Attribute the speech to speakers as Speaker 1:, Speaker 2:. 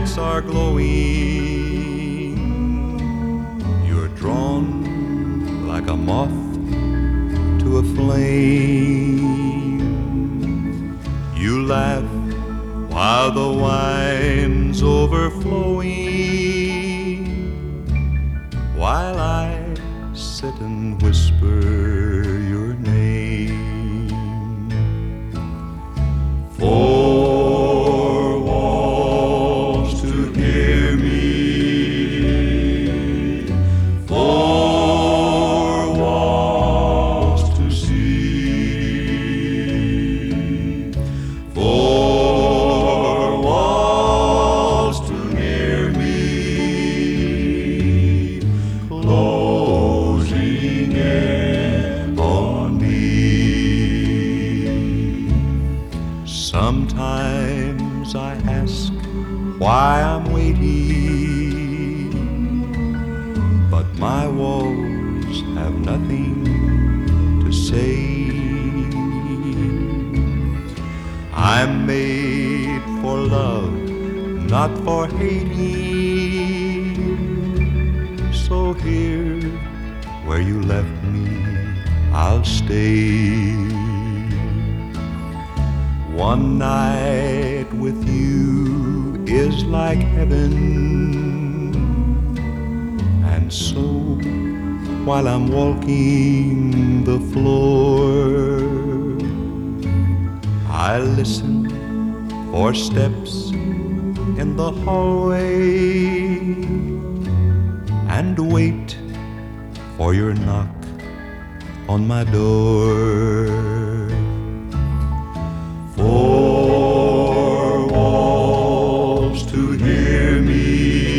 Speaker 1: lights are glowing, you're drawn like a moth to a flame. You laugh while the wine's overflowing, while I sit and whisper your name. Four walls to hear me, four walls to see, four walls to hear me, closing in on me. Sometimes I ask why I'm waiting, but my walls have nothing to say. I'm made for love, not for hating. So here, where you left me, I'll stay. One night with you is like heaven, and so while I'm walking the floor, I listen for steps in the hallway and wait for your knock on my door. Four walls to hear me,